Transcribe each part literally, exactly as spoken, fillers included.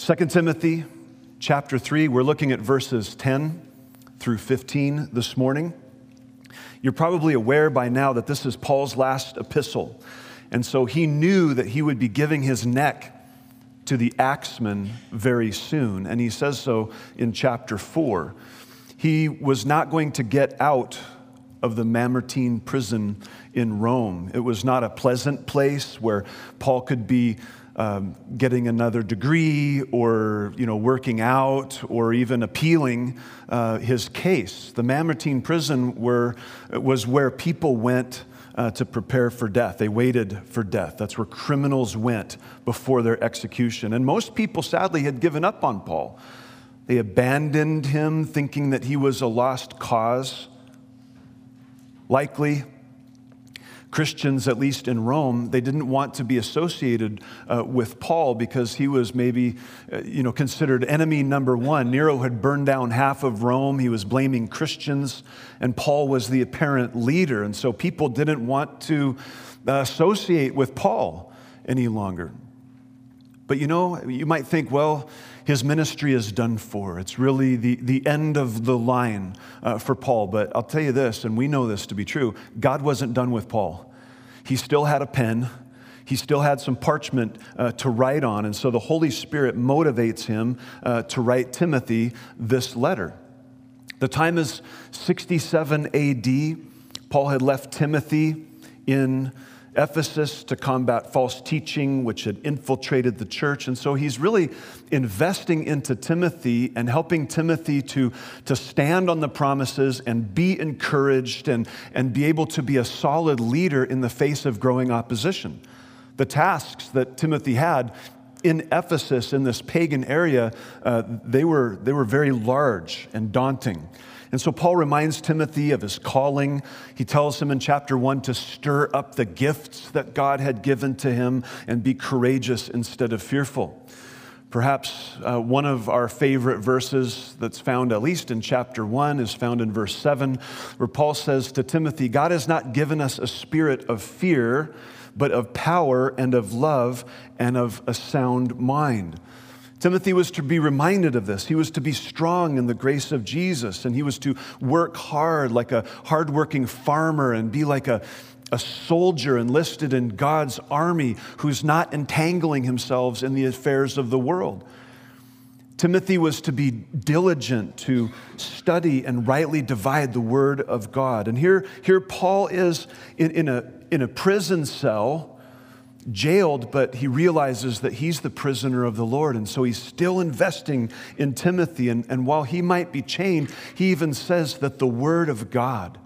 Second Timothy chapter three, we're looking at verses ten through fifteen this morning. You're probably aware by now that this is Paul's last epistle. And so he knew that he would be giving his neck to the axeman very soon. And he says so in chapter four. He was not going to get out of the Mamertine prison in Rome. It was not a pleasant place where Paul could be um, getting another degree or, you know, working out or even appealing uh, his case. The Mamertine prison were, was where people went uh, to prepare for death. They waited for death. That's where criminals went before their execution. And most people, sadly, had given up on Paul. They abandoned him, thinking that he was a lost cause. Likely, Christians, at least in Rome, they didn't want to be associated uh, with Paul because he was maybe, uh, you know, considered enemy number one. Nero had burned down half of Rome. He was blaming Christians, and Paul was the apparent leader. And so people didn't want to uh, associate with Paul any longer. But you know, you might think, well, his ministry is done for. It's really the, the end of the line uh, for Paul. But I'll tell you this, and we know this to be true, God wasn't done with Paul. He still had a pen. He still had some parchment uh, to write on. And so the Holy Spirit motivates him uh, to write Timothy this letter. The time is sixty-seven A D. Paul had left Timothy in Ephesus to combat false teaching, which had infiltrated the church. And so he's really investing into Timothy and helping Timothy to, to stand on the promises and be encouraged and, and be able to be a solid leader in the face of growing opposition. The tasks that Timothy had in Ephesus, in this pagan area, uh, they were, they were very large and daunting. And so Paul reminds Timothy of his calling. He tells him in chapter one to stir up the gifts that God had given to him and be courageous instead of fearful. Perhaps uh, one of our favorite verses that's found at least in chapter one is found in verse seven, where Paul says to Timothy, God has not given us a spirit of fear, but of power and of love and of a sound mind. Timothy was to be reminded of this. He was to be strong in the grace of Jesus, and he was to work hard like a hardworking farmer and be like a, a soldier enlisted in God's army who's not entangling himself in the affairs of the world. Timothy was to be diligent to study and rightly divide the word of God. And here, here Paul is in, in, a, in a prison cell, jailed, but he realizes that he's the prisoner of the Lord, and so he's still investing in Timothy. And, and while he might be chained, he even says that the word of God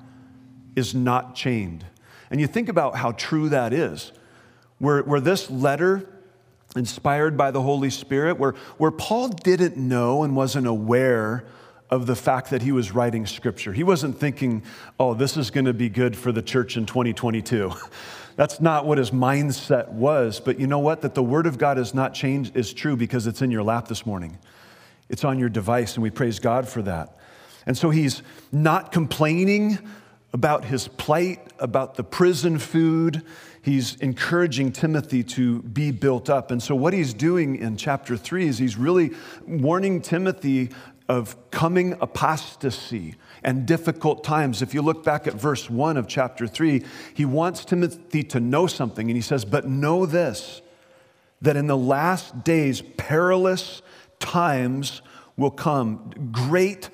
is not chained. And you think about how true that is. Where, where this letter, inspired by the Holy Spirit, where, where Paul didn't know and wasn't aware of the fact that he was writing Scripture. He wasn't thinking, oh, this is going to be good for the church in twenty twenty-two. That's not what his mindset was. But you know what? That the Word of God is not changed is true because it's in your lap this morning. It's on your device, and we praise God for that. And so he's not complaining about his plight, about the prison food. He's encouraging Timothy to be built up. And so what he's doing in chapter three is he's really warning Timothy of coming apostasy and difficult times. If you look back at verse one of chapter three, he wants Timothy to know something. And he says, but know this, that in the last days, perilous times will come, great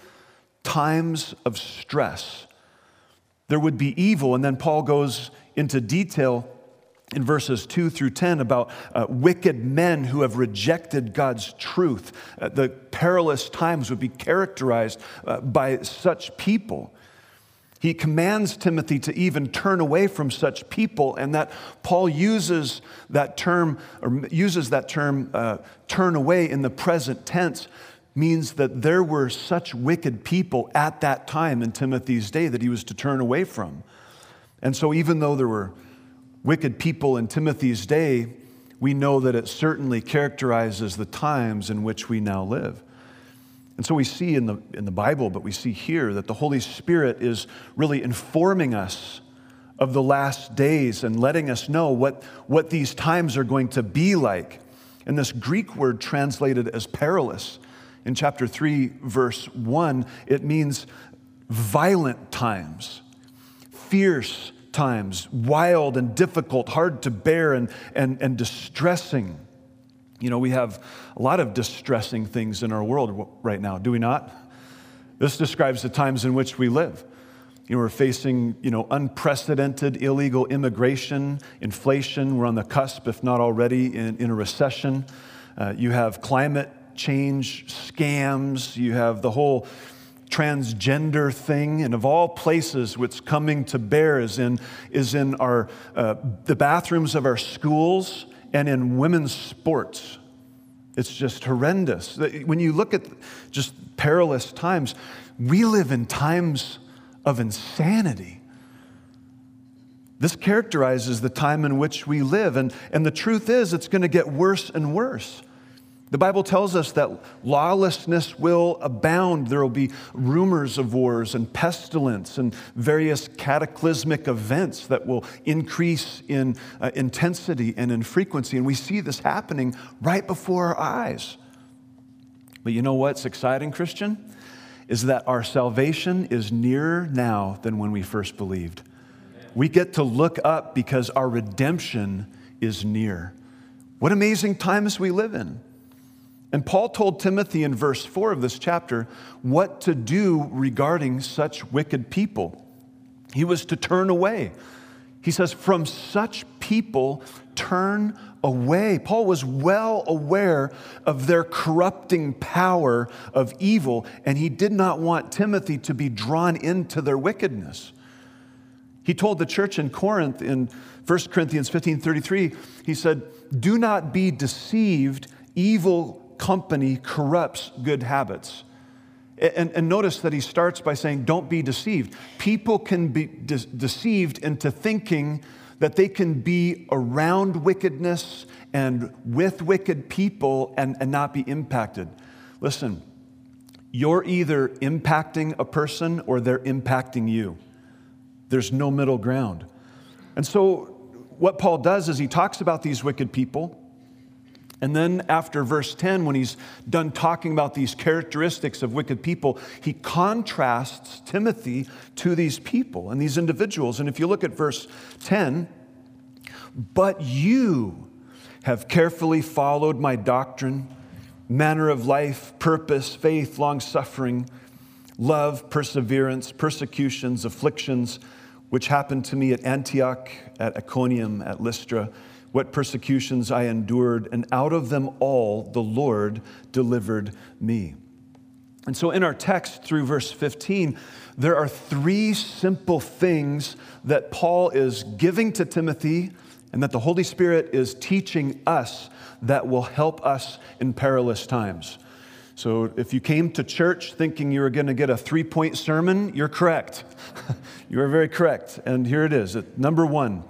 times of stress. There would be evil. And then Paul goes into detail in verses two through ten about uh, wicked men who have rejected God's truth. Uh, the perilous times would be characterized uh, by such people. He commands Timothy to even turn away from such people, and that Paul uses that term, or uses that term, uh, turn away in the present tense, means that there were such wicked people at that time in Timothy's day that he was to turn away from. And so even though there were wicked people in Timothy's day, we know that it certainly characterizes the times in which we now live. And so we see in the, in the Bible, but we see here that the Holy Spirit is really informing us of the last days and letting us know what, what these times are going to be like. And this Greek word translated as perilous, in chapter three, verse one, it means violent times, fierce times, wild and difficult, hard to bear and, and, and distressing. You know, we have a lot of distressing things in our world right now, do we not? This describes the times in which we live. You know, we're facing, you know, unprecedented illegal immigration, inflation. We're on the cusp, if not already, in, in a recession. Uh, you have climate change scams. You have the whole transgender thing. And of all places, what's coming to bear is in, is in our uh, the bathrooms of our schools and in women's sports. It's just horrendous. When you look at just perilous times, we live in times of insanity. This characterizes the time in which we live. And, and the truth is, it's going to get worse and worse. The Bible tells us that lawlessness will abound. There will be rumors of wars and pestilence and various cataclysmic events that will increase in uh, intensity and in frequency. And we see this happening right before our eyes. But you know what's exciting, Christian? Is that our salvation is nearer now than when we first believed. We get to look up because our redemption is near. What amazing times we live in. And Paul told Timothy in verse four of this chapter what to do regarding such wicked people. He was to turn away. He says, from such people, turn away. Paul was well aware of their corrupting power of evil, and he did not want Timothy to be drawn into their wickedness. He told the church in Corinth in First Corinthians fifteen thirty-three, he said, do not be deceived, evil company corrupts good habits. And, and notice that he starts by saying, don't be deceived. People can be de- deceived into thinking that they can be around wickedness and with wicked people and, and not be impacted. Listen, you're either impacting a person or they're impacting you. There's no middle ground. And so what Paul does is he talks about these wicked people. And then after verse ten, when he's done talking about these characteristics of wicked people, he contrasts Timothy to these people and these individuals. And if you look at verse ten, but you have carefully followed my doctrine, manner of life, purpose, faith, long-suffering, love, perseverance, persecutions, afflictions, which happened to me at Antioch, at Iconium, at Lystra, what persecutions I endured, and out of them all the Lord delivered me. And so in our text through verse fifteen, there are three simple things that Paul is giving to Timothy and that the Holy Spirit is teaching us that will help us in perilous times. So if you came to church thinking you were going to get a three-point sermon, you're correct. You are very correct. And here it is. Number one,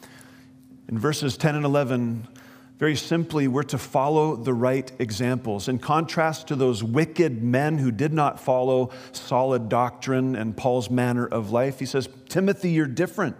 in verses ten and eleven, very simply, we're to follow the right examples. In contrast to those wicked men who did not follow solid doctrine and Paul's manner of life, he says, Timothy, you're different.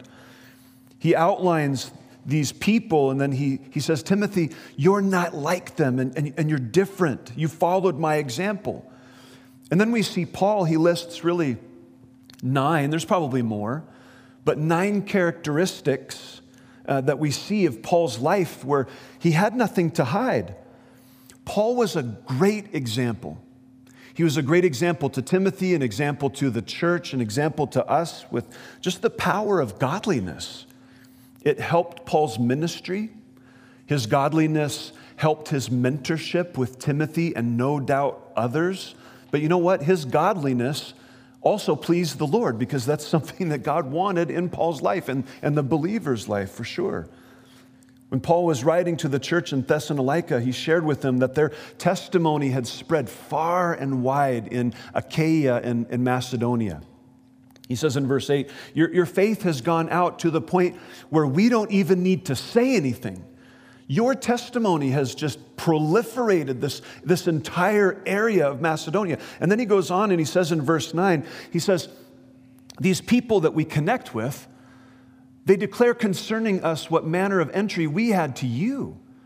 He outlines these people, and then he, he says, Timothy, you're not like them, and, and, and you're different. You followed my example. And then we see Paul, he lists really nine, there's probably more, but nine characteristics uh, that we see of Paul's life where he had nothing to hide. Paul was a great example. He was a great example to Timothy, an example to the church, an example to us with just the power of godliness. It helped Paul's ministry. His godliness helped his mentorship with Timothy and no doubt others. But you know what? His godliness also pleased the Lord because that's something that God wanted in Paul's life and, and the believer's life for sure. When Paul was writing to the church in Thessalonica, he shared with them that their testimony had spread far and wide in Achaia and, and Macedonia. He says in verse eight, your, your faith has gone out to the point where we don't even need to say anything. Your testimony has just proliferated this, this entire area of Macedonia. And then he goes on and he says in verse nine, he says, these people that we connect with, they declare concerning us what manner of entry we had to you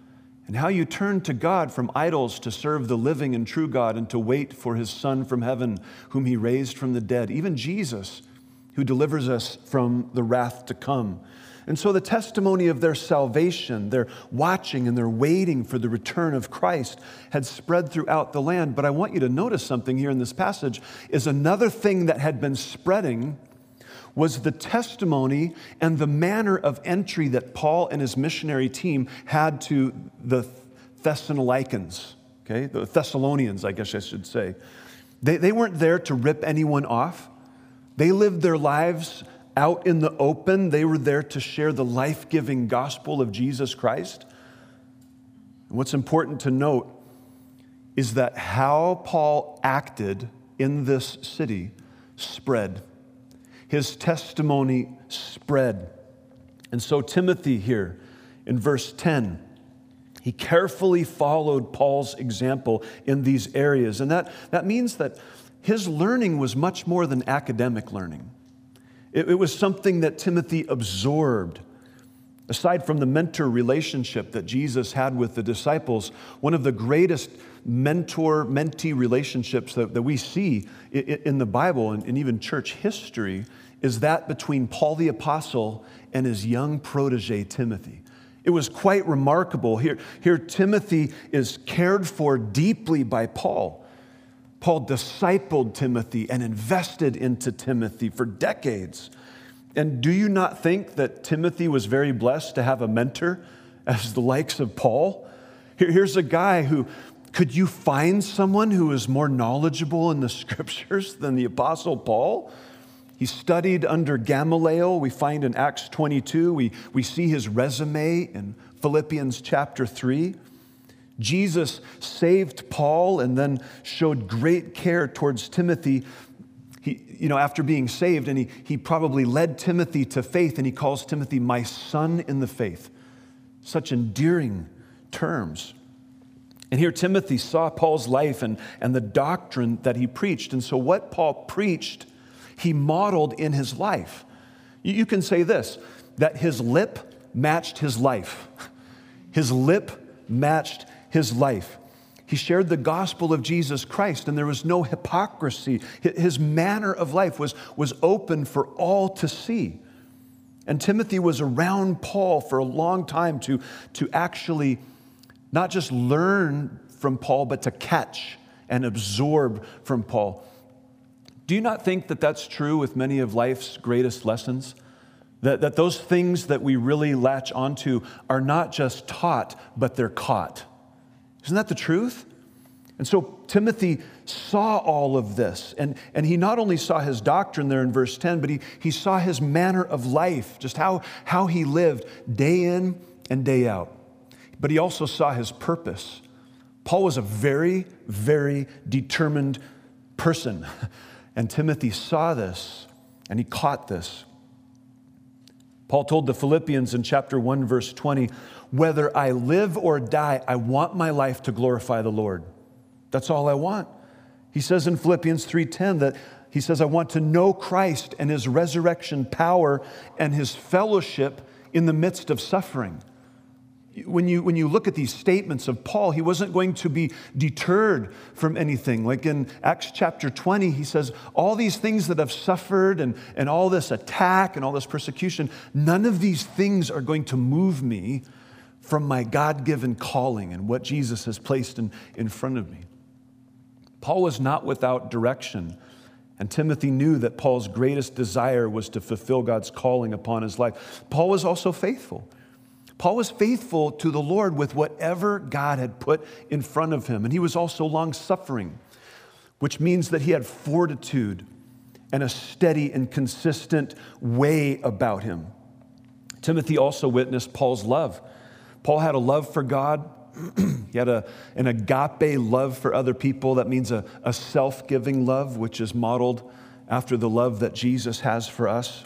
and how you turned to God from idols to serve the living and true God and to wait for his Son from heaven, whom he raised from the dead, even Jesus, who delivers us from the wrath to come. And so the testimony of their salvation, their watching and their waiting for the return of Christ had spread throughout the land. But I want you to notice something here in this passage is another thing that had been spreading was the testimony and the manner of entry that Paul and his missionary team had to the Thessalonians, okay, the Thessalonians, I guess I should say. They, they weren't there to rip anyone off. They lived their lives out in the open. They were there to share the life-giving gospel of Jesus Christ. And what's important to note is that how Paul acted in this city spread. His testimony spread. And so Timothy here in verse ten, he carefully followed Paul's example in these areas. And that, that means that his learning was much more than academic learning. It, it was something that Timothy absorbed. Aside from the mentor relationship that Jesus had with the disciples, one of the greatest mentor-mentee relationships that, that we see in, in the Bible and, and even church history is that between Paul the Apostle and his young protege, Timothy. It was quite remarkable. Here, here Timothy is cared for deeply by Paul. Paul discipled Timothy and invested into Timothy for decades. And do you not think that Timothy was very blessed to have a mentor as the likes of Paul? Here, here's a guy who, could you find someone who is more knowledgeable in the scriptures than the Apostle Paul? He studied under Gamaliel. We find in Acts twenty-two, we, we see his resume in Philippians chapter three. Jesus saved Paul and then showed great care towards Timothy. He, you know, after being saved, and he, he probably led Timothy to faith, and he calls Timothy my son in the faith. Such endearing terms. And here Timothy saw Paul's life and, and the doctrine that he preached. And so what Paul preached, he modeled in his life. You, you can say this, that his lip matched his life. His lip matched his life. He shared the gospel of Jesus Christ, and there was no hypocrisy. His manner of life was, was open for all to see. And Timothy was around Paul for a long time to, to actually not just learn from Paul, but to catch and absorb from Paul. Do you not think that that's true with many of life's greatest lessons? That, that those things that we really latch onto are not just taught, but they're caught. Isn't that the truth? And so Timothy saw all of this, and, and he not only saw his doctrine there in verse ten, but he, he saw his manner of life, just how, how he lived day in and day out. But he also saw his purpose. Paul was a very, very determined person, and Timothy saw this, and he caught this. Paul told the Philippians in chapter one, verse twenty, whether I live or die, I want my life to glorify the Lord. That's all I want. He says in Philippians three ten that he says, I want to know Christ and his resurrection power and his fellowship in the midst of suffering. When you, when you look at these statements of Paul, he wasn't going to be deterred from anything. Like in Acts chapter twenty, he says, all these things that I've suffered and, and all this attack and all this persecution, none of these things are going to move me from my God-given calling and what Jesus has placed in, in front of me. Paul was not without direction, and Timothy knew that Paul's greatest desire was to fulfill God's calling upon his life. Paul was also faithful. Paul was faithful to the Lord with whatever God had put in front of him. And he was also long-suffering, which means that he had fortitude and a steady and consistent way about him. Timothy also witnessed Paul's love. Paul had a love for God. He had a, an agape love for other people. That means a, a self-giving love, which is modeled after the love that Jesus has for us.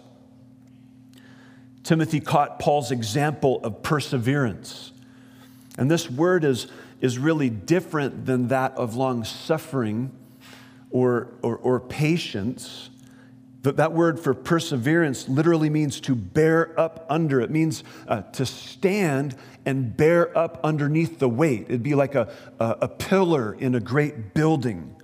Timothy caught Paul's example of perseverance. And this word is, is really different than that of long-suffering or, or, or patience. But that word for perseverance literally means to bear up under. It means uh, to stand and bear up underneath the weight. It'd be like a, a, a pillar in a great building.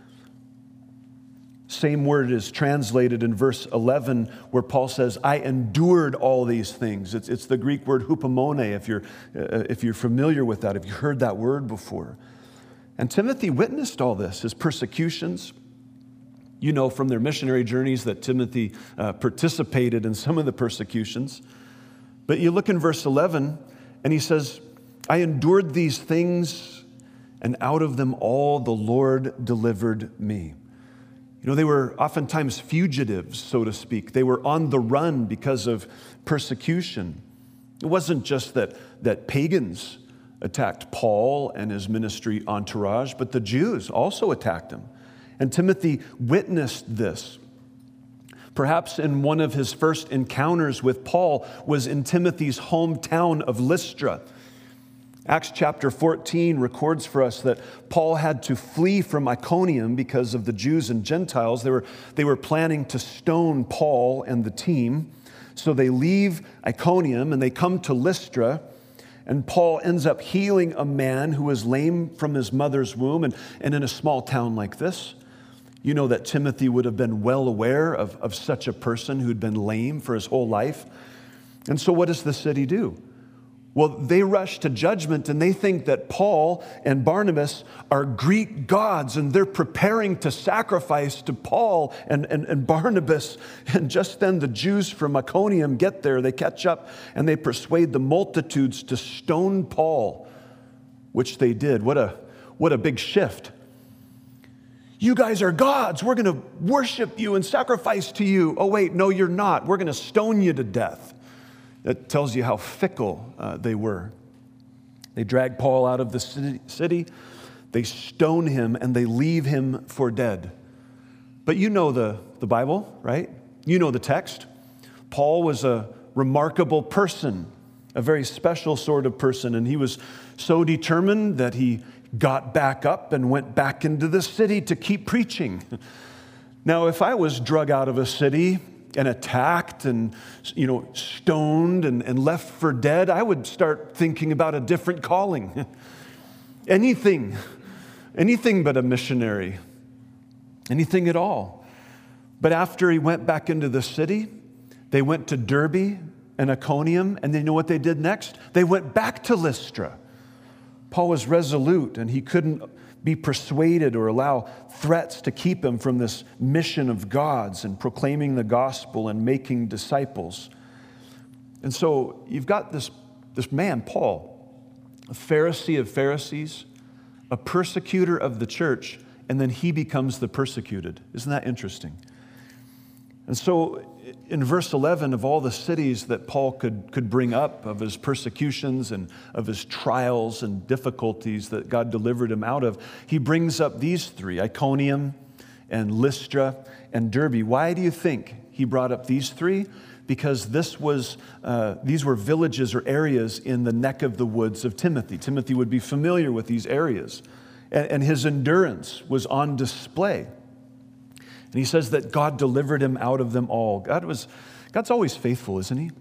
Same word is translated in verse eleven where Paul says, I endured all these things. It's, it's the Greek word hupomone, if you're, uh, if you're familiar with that, if you heard that word before. And Timothy witnessed all this, his persecutions. You know from their missionary journeys that Timothy uh, participated in some of the persecutions. But you look in verse eleven, and he says, I endured these things, and out of them all the Lord delivered me. You know, they were oftentimes fugitives, so to speak. They were on the run because of persecution. It wasn't just that, that pagans attacked Paul and his ministry entourage, but the Jews also attacked him. And Timothy witnessed this. Perhaps in one of his first encounters with Paul was in Timothy's hometown of Lystra. Acts chapter fourteen records for us that Paul had to flee from Iconium because of the Jews and Gentiles. They were, they were planning to stone Paul and the team. So they leave Iconium and they come to Lystra. And Paul ends up healing a man who was lame from his mother's womb. And, and in a small town like this, you know that Timothy would have been well aware of, of such a person who'd been lame for his whole life. And so what does the city do? Well, they rush to judgment and they think that Paul and Barnabas are Greek gods and they're preparing to sacrifice to Paul and, and, and Barnabas. And just then the Jews from Iconium get there, they catch up and they persuade the multitudes to stone Paul, which they did. What a, what a big shift. You guys are gods. We're going to worship you and sacrifice to you. Oh, wait, no, you're not. We're going to stone you to death. That tells you how fickle uh, they were. They drag Paul out of the city, they stone him, and they leave him for dead. But you know the, the Bible, right? You know the text. Paul was a remarkable person, a very special sort of person, and he was so determined that he got back up and went back into the city to keep preaching. Now, if I was drug out of a city and attacked and, you know, stoned and, and left for dead, I would start thinking about a different calling. Anything, anything but a missionary, anything at all. But after he went back into the city, they went to Derbe and Iconium, and they know what they did next? They went back to Lystra. Paul was resolute, and he couldn't be persuaded or allow threats to keep him from this mission of God's and proclaiming the gospel and making disciples. And so you've got this, this man, Paul, a Pharisee of Pharisees, a persecutor of the church, and then he becomes the persecuted. Isn't that interesting? And so in verse eleven, of all the cities that Paul could, could bring up, of his persecutions and of his trials and difficulties that God delivered him out of, he brings up these three, Iconium and Lystra and Derbe. Why do you think he brought up these three? Because this was, uh, these were villages or areas in the neck of the woods of Timothy. Timothy would be familiar with these areas, and, and his endurance was on display. And he says that God delivered him out of them all. God was, God's always faithful, isn't he?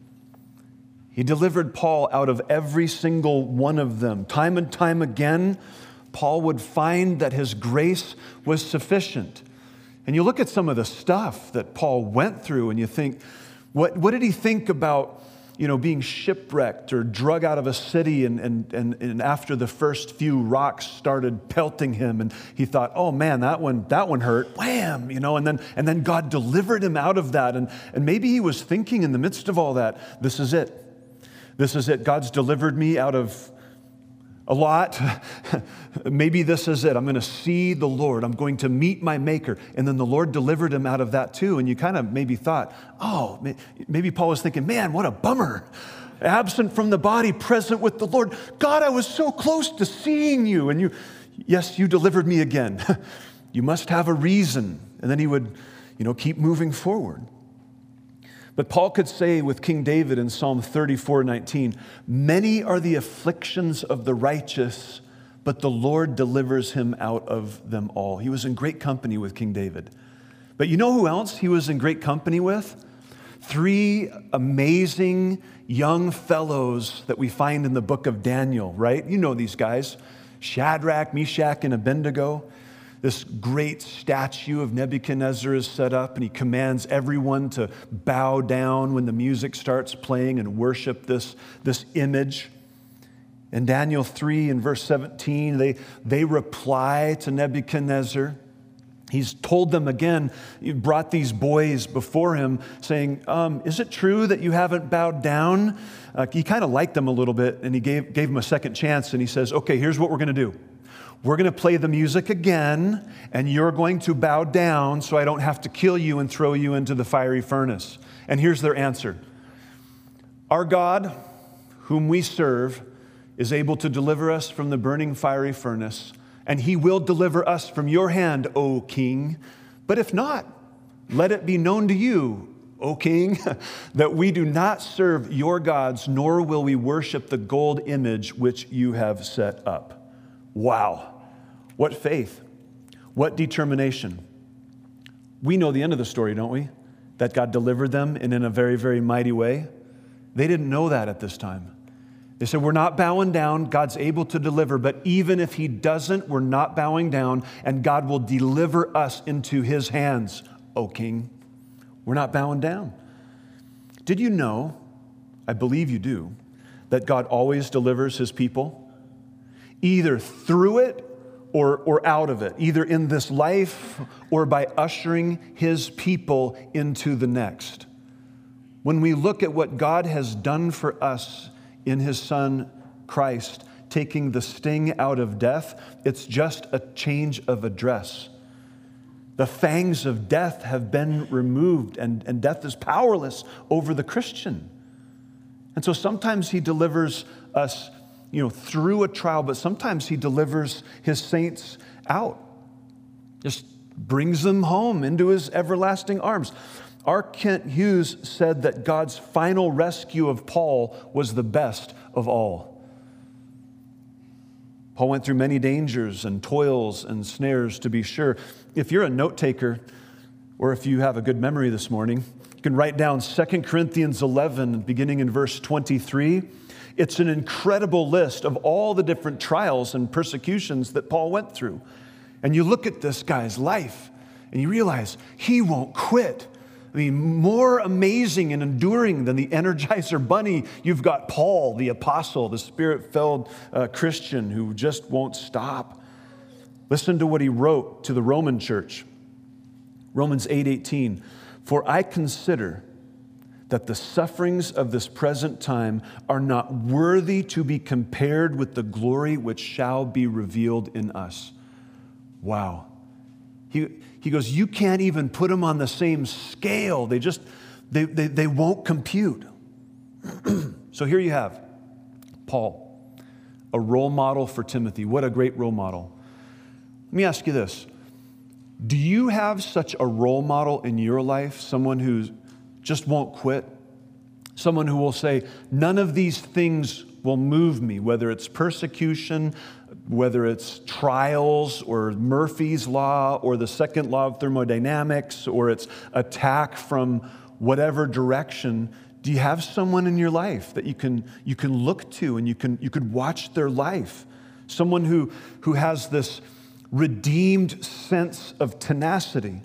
He delivered Paul out of every single one of them. Time and time again, Paul would find that his grace was sufficient. And you look at some of the stuff that Paul went through and you think, what, what did he think about, you know, being shipwrecked or drug out of a city and, and, and, and after the first few rocks started pelting him and he thought, oh man, that one, that one hurt, wham, you know, and then, and then God delivered him out of that. And, and maybe he was thinking in the midst of all that, this is it. This is it. God's delivered me out of a lot. Maybe this is it. I'm going to see the Lord. I'm going to meet my Maker. And then the Lord delivered him out of that too. And you kind of maybe thought, oh, maybe Paul was thinking, man, what a bummer. Absent from the body, present with the Lord. God, I was so close to seeing you. And you, yes, you delivered me again. You must have a reason. And then he would, you know, keep moving forward. But Paul could say with King David in Psalm thirty-four nineteen, many are the afflictions of the righteous, but the Lord delivers him out of them all. He was in great company with King David. But you know who else he was in great company with? Three amazing young fellows that we find in the book of Daniel, right? You know these guys. Shadrach, Meshach, and Abednego. This great statue of Nebuchadnezzar is set up, and he commands everyone to bow down when the music starts playing and worship this, this image. In Daniel three and verse seventeen, they, they reply to Nebuchadnezzar. He's told them again, he brought these boys before him saying, um, is it true that you haven't bowed down? Uh, he kind of liked them a little bit, and he gave, gave them a second chance, and he says, okay, here's what we're going to do. We're going to play the music again, and you're going to bow down so I don't have to kill you and throw you into the fiery furnace. And here's their answer. Our God, whom we serve, is able to deliver us from the burning fiery furnace, and he will deliver us from your hand, O king. But if not, let it be known to you, O king, that we do not serve your gods, nor will we worship the gold image which you have set up. Wow. What faith, what determination. We know the end of the story, don't we? That God delivered them and in a very, very mighty way. They didn't know that at this time. They said, we're not bowing down. God's able to deliver, but even if he doesn't, we're not bowing down, and God will deliver us into his hands, O king. We're not bowing down. Did you know, I believe you do, that God always delivers his people? Either through it or, or out of it, either in this life or by ushering his people into the next. When we look at what God has done for us in his Son, Christ, taking the sting out of death, it's just a change of address. The fangs of death have been removed, and, and death is powerless over the Christian. And so sometimes he delivers us, you know, through a trial, but sometimes he delivers his saints out. Just brings them home into his everlasting arms. R. Kent Hughes said that God's final rescue of Paul was the best of all. Paul went through many dangers and toils and snares, to be sure. If you're a note taker, or if you have a good memory this morning, you can write down Second Corinthians eleven, beginning in verse twenty-three. It's an incredible list of all the different trials and persecutions that Paul went through. And you look at this guy's life, and you realize he won't quit. I mean, more amazing and enduring than the Energizer Bunny, you've got Paul, the apostle, the spirit-filled uh, Christian who just won't stop. Listen to what he wrote to the Roman church. Romans eight eighteen. For I consider that the sufferings of this present time are not worthy to be compared with the glory which shall be revealed in us. Wow. He, he goes, you can't even put them on the same scale. They just, they, they, they won't compute. So here you have Paul, a role model for Timothy. What a great role model. Let me ask you this. Do you have such a role model in your life? Someone who just won't quit? Someone who will say, none of these things will move me, whether it's persecution, whether it's trials or Murphy's Law or the second law of thermodynamics or it's attack from whatever direction. Do you have someone in your life that you can you can look to and you can you could watch their life? Someone who, who has this redeemed sense of tenacity.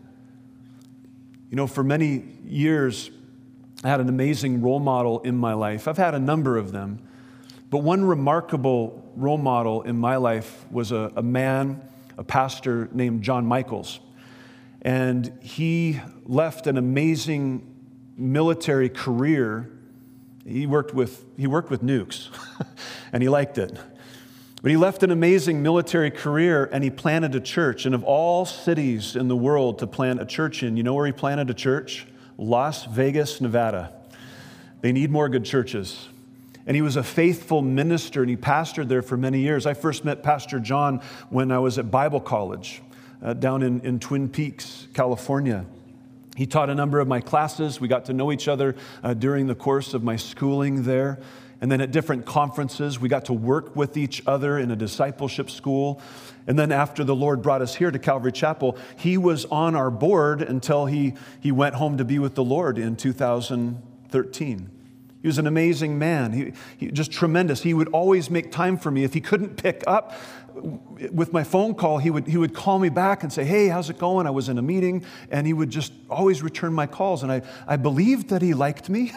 You know, for many years, I had an amazing role model in my life. I've had a number of them. But one remarkable role model in my life was a, a man, a pastor named John Michaels. And he left an amazing military career. He worked with, he worked with nukes, and he liked it. But he left an amazing military career, and he planted a church. And of all cities in the world to plant a church in, you know where he planted a church? Las Vegas, Nevada. They need more good churches. And he was a faithful minister, and he pastored there for many years. I first met Pastor John when I was at Bible college uh, down in, in Twin Peaks, California. He taught a number of my classes. We got to know each other uh, during the course of my schooling there. And then at different conferences, we got to work with each other in a discipleship school. And then after the Lord brought us here to Calvary Chapel, he was on our board until he, he went home to be with the Lord in two thousand thirteen. He was an amazing man. He, he just tremendous. He would always make time for me. If he couldn't pick up with my phone call, he would, he would call me back and say, hey, how's it going? I was in a meeting. And he would just always return my calls. And I, I believed that he liked me.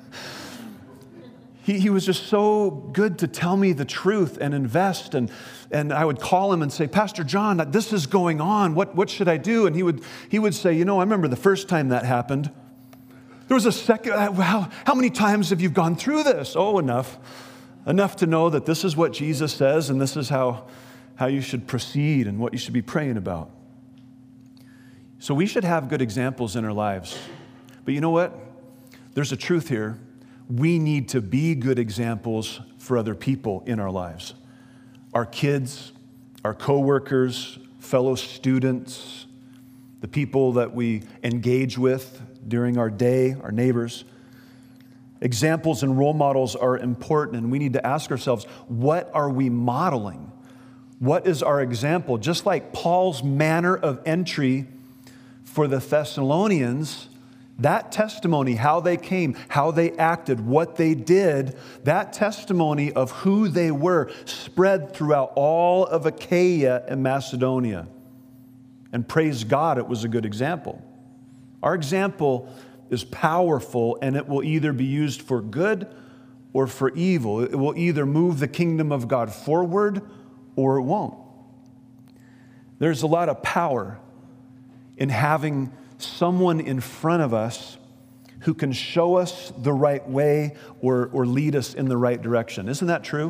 He, he was just so good to tell me the truth and invest. And, and I would call him and say, Pastor John, this is going on. What, what should I do? And he would, he would say, you know, I remember the first time that happened. There was a second, how, how many times have you gone through this? Oh, enough. Enough to know that this is what Jesus says and this is how, how you should proceed and what you should be praying about. So we should have good examples in our lives. But you know what? There's a truth here. We need to be good examples for other people in our lives. Our kids, our coworkers, fellow students, the people that we engage with during our day, our neighbors. Examples and role models are important, and we need to ask ourselves, what are we modeling? What is our example? Just like Paul's manner of entry for the Thessalonians, that testimony, how they came, how they acted, what they did, that testimony of who they were spread throughout all of Achaia and Macedonia. And praise God, it was a good example. Our example is powerful, and it will either be used for good or for evil. It will either move the kingdom of God forward or it won't. There's a lot of power in having someone in front of us who can show us the right way or, or lead us in the right direction. Isn't that true?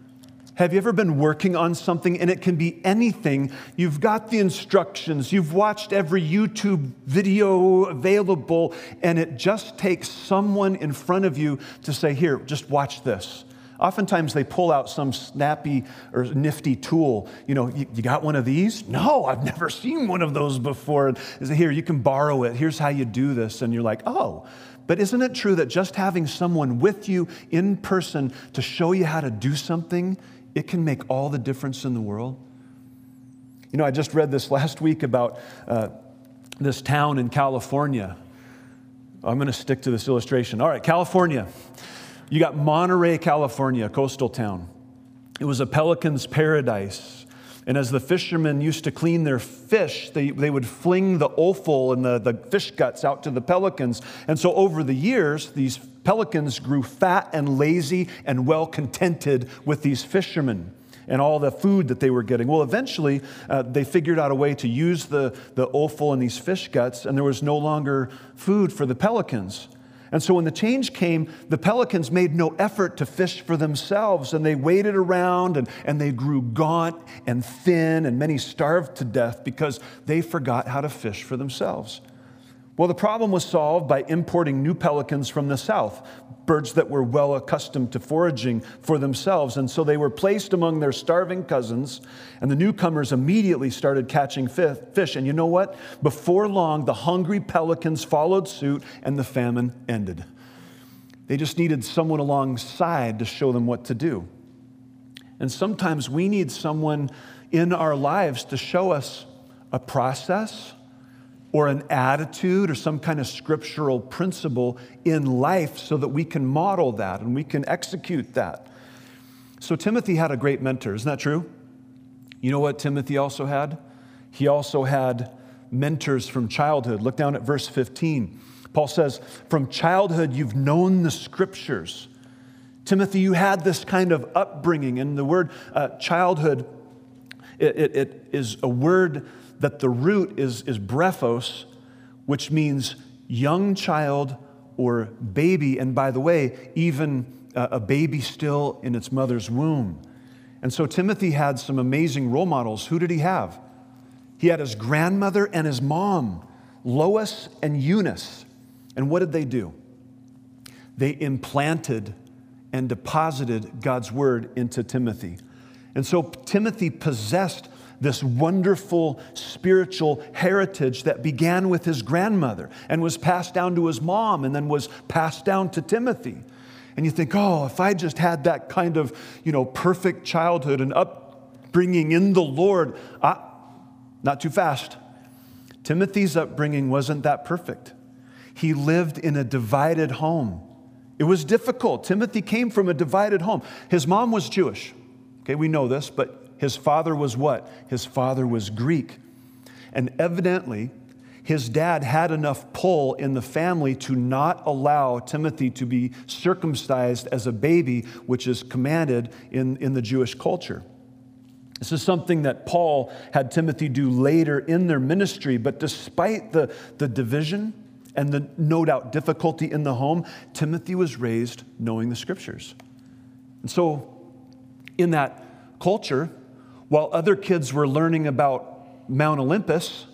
Have you ever been working on something, and it can be anything? You've got the instructions, you've watched every YouTube video available, and it just takes someone in front of you to say, here, just watch this. Oftentimes they pull out some snappy or nifty tool. You know, you, you got one of these? No, I've never seen one of those before. And they say, here, you can borrow it. Here's how you do this. And you're like, oh. But isn't it true that just having someone with you in person to show you how to do something, it can make all the difference in the world? You know, I just read this last week about uh, this town in California. I'm going to stick to this illustration. All right, California. You got Monterey, California, a coastal town. It was a pelican's paradise. And as the fishermen used to clean their fish, they, they would fling the offal and the, the fish guts out to the pelicans. And so over the years, these pelicans grew fat and lazy and well contented with these fishermen and all the food that they were getting. Well, eventually, uh, they figured out a way to use the, the offal and these fish guts, and there was no longer food for the pelicans. And so when the change came, the pelicans made no effort to fish for themselves, and they waited around, and, and they grew gaunt and thin, and many starved to death because they forgot how to fish for themselves. Well, the problem was solved by importing new pelicans from the south, birds that were well accustomed to foraging for themselves. And so they were placed among their starving cousins, and the newcomers immediately started catching fish. And you know what? Before long, the hungry pelicans followed suit, and the famine ended. They just needed someone alongside to show them what to do. And sometimes we need someone in our lives to show us a process or an attitude or some kind of scriptural principle in life so that we can model that and we can execute that. So Timothy had a great mentor. Isn't that true? You know what Timothy also had? He also had mentors from childhood. Look down at verse fifteen. Paul says, from childhood you've known the scriptures. Timothy, you had this kind of upbringing. And the word uh, childhood, it, it, it is a word that the root is, is brephos, which means young child or baby. And by the way, even uh, a baby still in its mother's womb. And so Timothy had some amazing role models. Who did he have? He had his grandmother and his mom, Lois and Eunice. And what did they do? They implanted and deposited God's word into Timothy. And so Timothy possessed this wonderful spiritual heritage that began with his grandmother and was passed down to his mom and then was passed down to Timothy. and you think, oh, if I just had that kind of, you know, perfect childhood and upbringing in the Lord, ah, not too fast. Timothy's upbringing wasn't that perfect. He lived in a divided home. It was difficult. Timothy came from a divided home. His mom was Jewish. Okay, we know this, but his father was what? His father was Greek. And evidently, his dad had enough pull in the family to not allow Timothy to be circumcised as a baby, which is commanded in, in the Jewish culture. This is something that Paul had Timothy do later in their ministry, but despite the, the division and the no doubt difficulty in the home, Timothy was raised knowing the Scriptures. And so in that culture, while other kids were learning about Mount Olympus,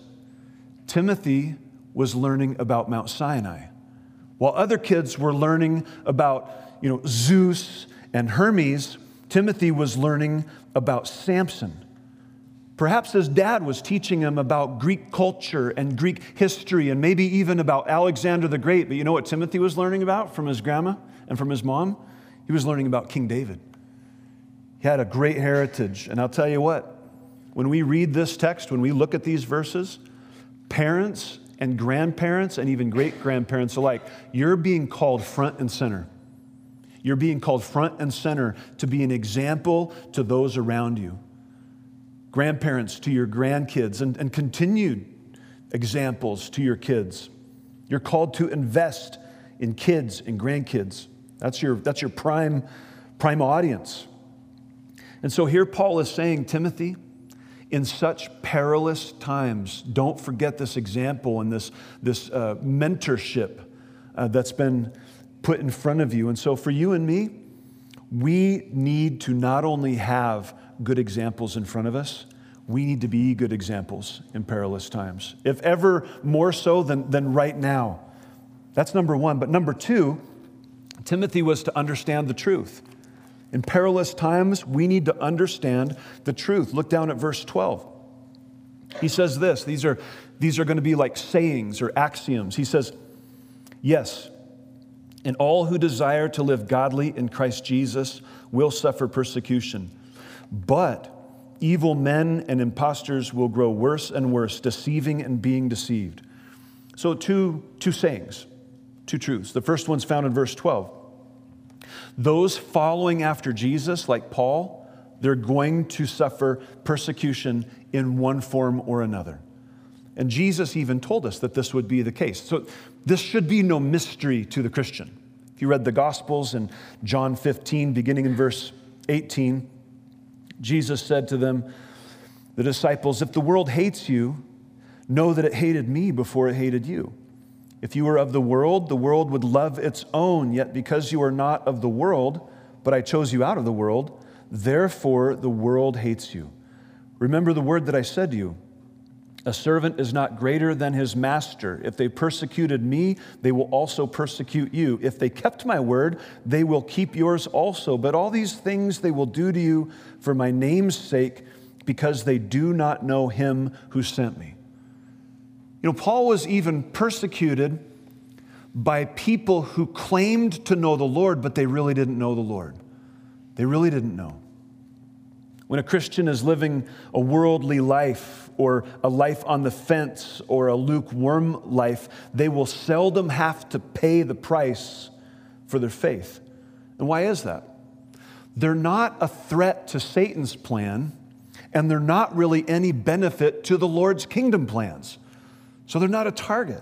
Timothy was learning about Mount Sinai. While other kids were learning about, you know, Zeus and Hermes, Timothy was learning about Samson. Perhaps his dad was teaching him about Greek culture and Greek history and maybe even about Alexander the Great. But you know what Timothy was learning about from his grandma and from his mom? He was learning about King David. He had a great heritage. And I'll tell you what, when we read this text, when we look at these verses, parents and grandparents and even great-grandparents alike, you're being called front and center. You're being called front and center to be an example to those around you. Grandparents to your grandkids and, and continued examples to your kids. You're called to invest in kids and grandkids. That's your, that's your prime, prime audience. And so here Paul is saying, Timothy, in such perilous times, don't forget this example and this, this uh, mentorship uh, that's been put in front of you. And so for you and me, we need to not only have good examples in front of us, we need to be good examples in perilous times, if ever more so than, than right now. That's number one. But number two, Timothy was to understand the truth. In perilous times, we need to understand the truth. Look down at verse twelve. He says this, these are, these are going to be like sayings or axioms. He says, yes, and all who desire to live godly in Christ Jesus will suffer persecution. But evil men and impostors will grow worse and worse, deceiving and being deceived. So two, two sayings, two truths. The first one's found in verse twelve. Those following after Jesus, like Paul, they're going to suffer persecution in one form or another. And Jesus even told us that this would be the case. So this should be no mystery to the Christian. If you read the Gospels in John fifteen, beginning in verse eighteen, Jesus said to them, the disciples, if the world hates you, know that it hated me before it hated you. If you were of the world, the world would love its own. Yet because you are not of the world, but I chose you out of the world, therefore the world hates you. Remember the word that I said to you. A servant is not greater than his master. If they persecuted me, they will also persecute you. If they kept my word, they will keep yours also. But all these things they will do to you for my name's sake, because they do not know him who sent me. You know, Paul was even persecuted by people who claimed to know the Lord, but they really didn't know the Lord. They really didn't know. When a Christian is living a worldly life or a life on the fence or a lukewarm life, they will seldom have to pay the price for their faith. And why is that? They're not a threat to Satan's plan, and they're not really any benefit to the Lord's kingdom plans. So they're not a target.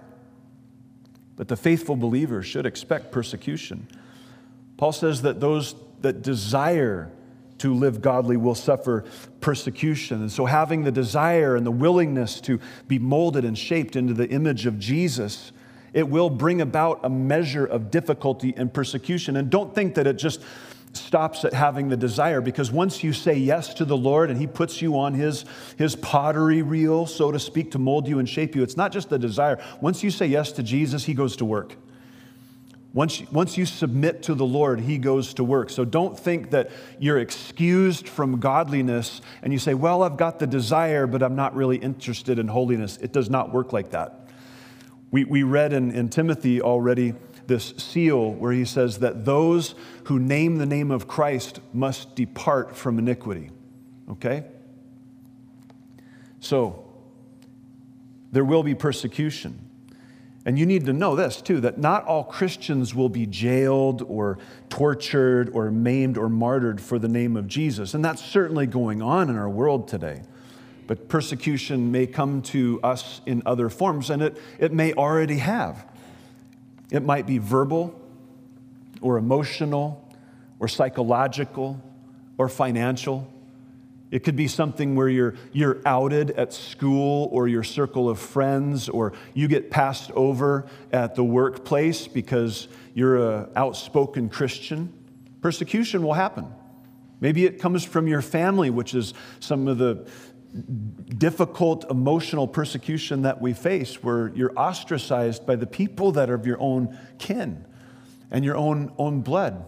But the faithful believer should expect persecution. Paul says that those that desire to live godly will suffer persecution. And so having the desire and the willingness to be molded and shaped into the image of Jesus, it will bring about a measure of difficulty and persecution. And don't think that it just stops at having the desire, because once you say yes to the Lord and he puts you on his, his pottery reel, so to speak, to mold you and shape you, it's not just the desire. Once you say yes to Jesus, he goes to work. Once, once you submit to the Lord, he goes to work. So don't think that you're excused from godliness and you say, well, I've got the desire, but I'm not really interested in holiness. It does not work like that. We, we read in, in Timothy already this seal where he says that those who name the name of Christ must depart from iniquity. Okay? So, there will be persecution. And you need to know this too, that not all Christians will be jailed or tortured or maimed or martyred for the name of Jesus. And that's certainly going on in our world today. But persecution may come to us in other forms, and it, it may already have. It might be verbal or emotional or psychological or financial. It could be something where you're, you're outed at school or your circle of friends, or you get passed over at the workplace because you're an outspoken Christian. Persecution will happen. Maybe it comes from your family, which is some of the difficult emotional persecution that we face, where you're ostracized by the people that are of your own kin and your own, own blood.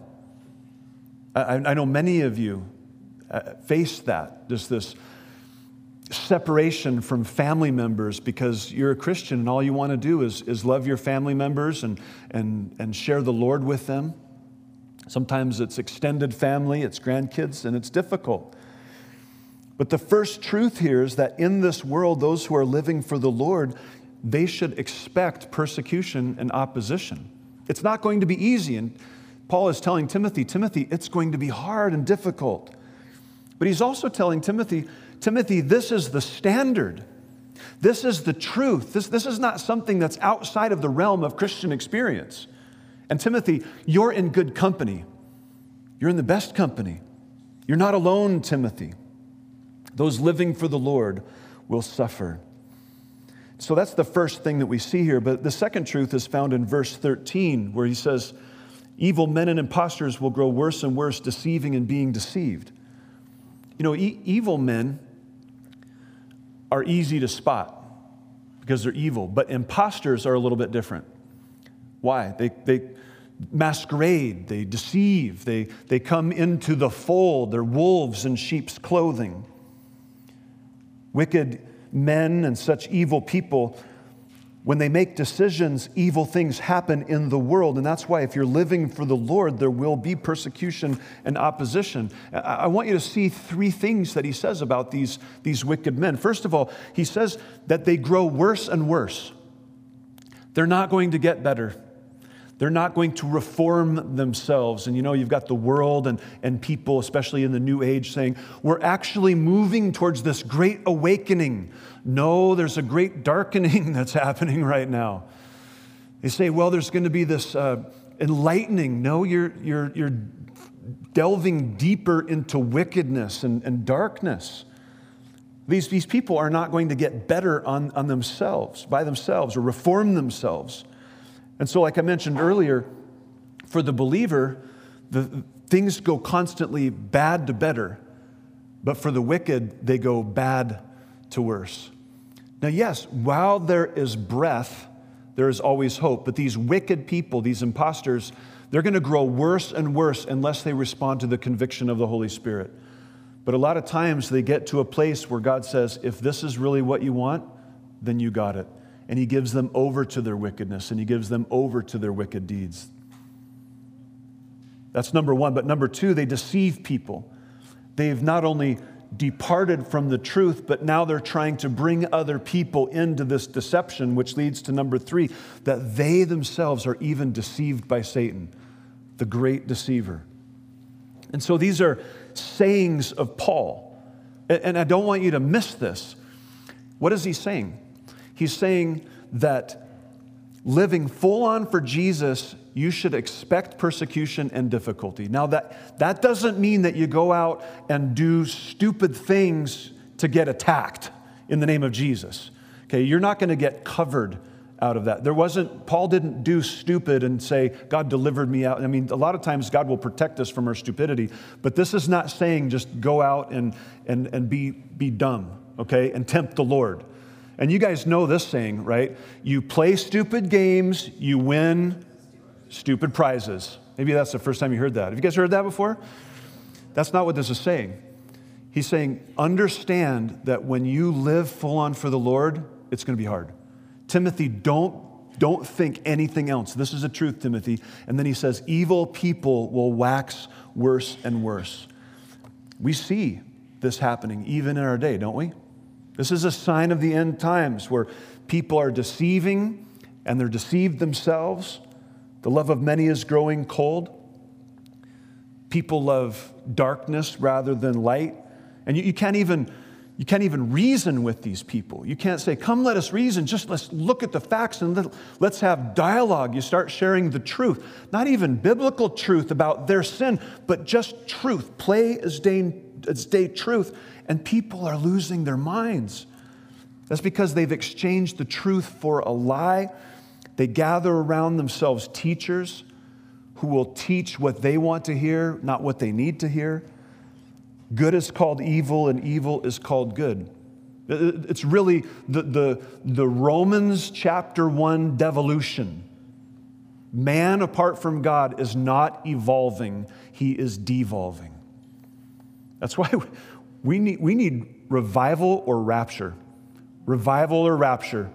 I, I know many of you face that, just this separation from family members because you're a Christian and all you want to do is, is love your family members and, and, and share the Lord with them. Sometimes it's extended family, it's grandkids, and it's difficult. But the first truth here is that in this world, those who are living for the Lord, they should expect persecution and opposition. It's not going to be easy. And Paul is telling Timothy, Timothy, it's going to be hard and difficult. But he's also telling Timothy, Timothy, this is the standard. This is the truth. This, this is not something that's outside of the realm of Christian experience. And Timothy, you're in good company. You're in the best company. You're not alone, Timothy. Those living for the Lord will suffer. So that's the first thing that we see here. But the second truth is found in verse thirteen, where he says, evil men and impostors will grow worse and worse, deceiving and being deceived. You know, e- evil men are easy to spot because they're evil, but imposters are a little bit different. Why? They, they masquerade, they deceive, they, they come into the fold, they're wolves in sheep's clothing. Wicked men and such evil people, when they make decisions, evil things happen in the world. And that's why if you're living for the Lord, there will be persecution and opposition. I want you to see three things that he says about these, these wicked men. First of all, he says that they grow worse and worse. They're not going to get better. They're not going to reform themselves. And you know, you've got the world and, and people, especially in the new age, saying, we're actually moving towards this great awakening. No, there's a great darkening that's happening right now. They say, well, there's going to be this uh, enlightening. No, you're, you're, you're delving deeper into wickedness and, and darkness. These, these people are not going to get better on, on themselves, by themselves, or reform themselves. And so, like I mentioned earlier, for the believer, the things go constantly bad to better. But for the wicked, they go bad to worse. Now, yes, while there is breath, there is always hope. But these wicked people, these imposters, they're going to grow worse and worse unless they respond to the conviction of the Holy Spirit. But a lot of times they get to a place where God says, if this is really what you want, then you got it. And he gives them over to their wickedness, and he gives them over to their wicked deeds. That's number one. But number two, they deceive people. They've not only departed from the truth, but now they're trying to bring other people into this deception, which leads to number three, that they themselves are even deceived by Satan, the great deceiver. And so these are sayings of Paul. And I don't want you to miss this. What is he saying? He's saying that living full on for Jesus, you should expect persecution and difficulty. Now, that, that doesn't mean that you go out and do stupid things to get attacked in the name of Jesus. Okay, you're not going to get covered out of that. There wasn't, Paul didn't do stupid and say, God delivered me out. I mean, a lot of times God will protect us from our stupidity, but this is not saying just go out and, and, and be, be dumb, okay, and tempt the Lord. And you guys know this saying, right? You play stupid games, you win stupid prizes. Maybe that's the first time you heard that. Have you guys heard that before? That's not what this is saying. He's saying, understand that when you live full on for the Lord, it's going to be hard. Timothy, don't Don't think anything else. This is the truth, Timothy. And then he says, evil people will wax worse and worse. We see this happening even in our day, don't we? This is a sign of the end times where people are deceiving and they're deceived themselves. The love of many is growing cold. People love darkness rather than light. And you, you can't even you can't even reason with these people. You can't say, come, let us reason. Just let's look at the facts and let, let's have dialogue. You start sharing the truth. Not even biblical truth about their sin, but just truth. Play as day, as day truth. And people are losing their minds. That's because they've exchanged the truth for a lie. They gather around themselves teachers who will teach what they want to hear, not what they need to hear. Good is called evil, and evil is called good. It's really the, the, the Romans chapter one devolution. Man apart from God is not evolving, he is devolving. That's why we need, we need revival or rapture. Revival or rapture.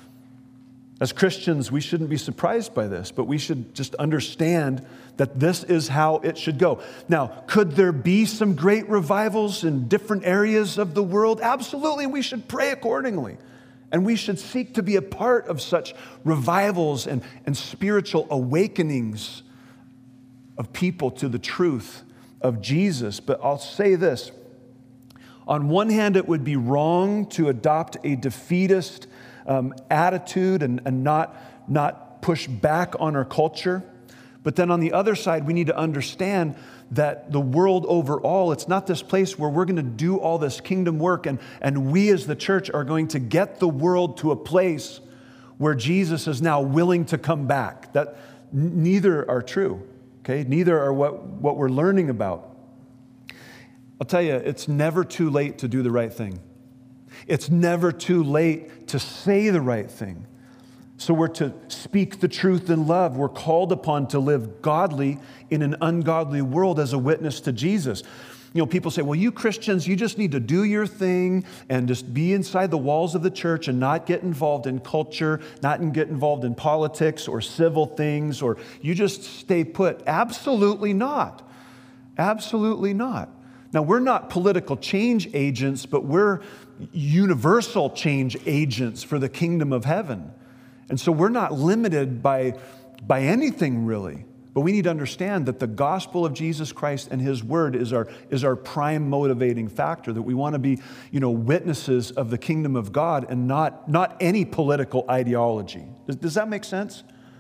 As Christians, we shouldn't be surprised by this, but we should just understand that this is how it should go. Now, could there be some great revivals in different areas of the world? Absolutely, we should pray accordingly. And we should seek to be a part of such revivals and, and spiritual awakenings of people to the truth of Jesus. But I'll say this. On one hand, it would be wrong to adopt a defeatist um, attitude and, and not, not push back on our culture. But then on the other side, we need to understand that the world overall, it's not this place where we're going to do all this kingdom work and, and we as the church are going to get the world to a place where Jesus is now willing to come back. That n- neither are true, okay? Neither are what, what we're learning about. I'll tell you, it's never too late to do the right thing. It's never too late to say the right thing. So we're to speak the truth in love. We're called upon to live godly in an ungodly world as a witness to Jesus. You know, people say, well, you Christians, you just need to do your thing and just be inside the walls of the church and not get involved in culture, not get involved in politics or civil things, or you just stay put. Absolutely not. Absolutely not. Now, we're not political change agents, but we're universal change agents for the kingdom of heaven. And so we're not limited by, by anything really. But we need to understand that the gospel of Jesus Christ and His word is our, is our prime motivating factor, that we want to be, you know, witnesses of the kingdom of God and not, not any political ideology. Does, does that make sense?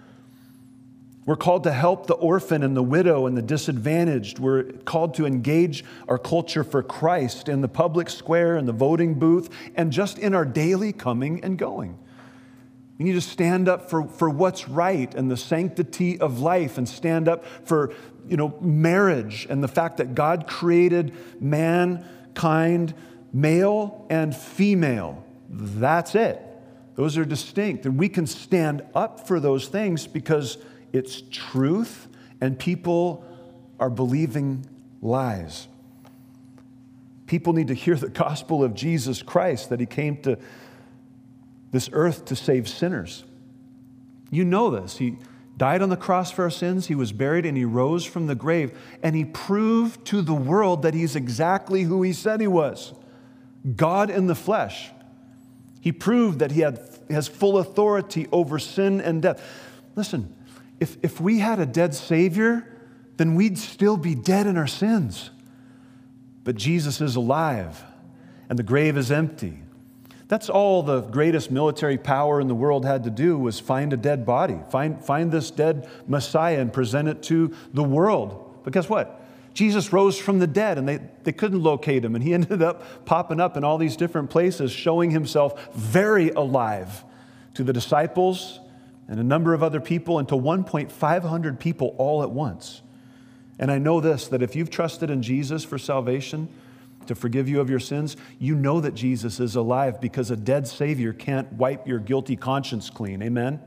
We're called to help the orphan and the widow and the disadvantaged. We're called to engage our culture for Christ in the public square, in the voting booth, and just in our daily coming and going. We need to stand up for, for what's right and the sanctity of life, and stand up for, you know, marriage and the fact that God created mankind male and female. That's it. Those are distinct. And we can stand up for those things because it's truth and people are believing lies. People need to hear the gospel of Jesus Christ, that He came to this earth to save sinners. You know this. He died on the cross for our sins. He was buried and He rose from the grave. And He proved to the world that He's exactly who He said He was. God in the flesh. He proved that He had, has full authority over sin and death. Listen, if, if we had a dead Savior, then we'd still be dead in our sins. But Jesus is alive and the grave is empty. That's all the greatest military power in the world had to do, was find a dead body, find, find this dead Messiah and present it to the world. But guess what? Jesus rose from the dead and they, they couldn't locate Him. And He ended up popping up in all these different places, showing Himself very alive to the disciples and a number of other people, and to one point five hundred people all at once. And I know this, that if you've trusted in Jesus for salvation, to forgive you of your sins, you know that Jesus is alive, because a dead Savior can't wipe your guilty conscience clean. Amen?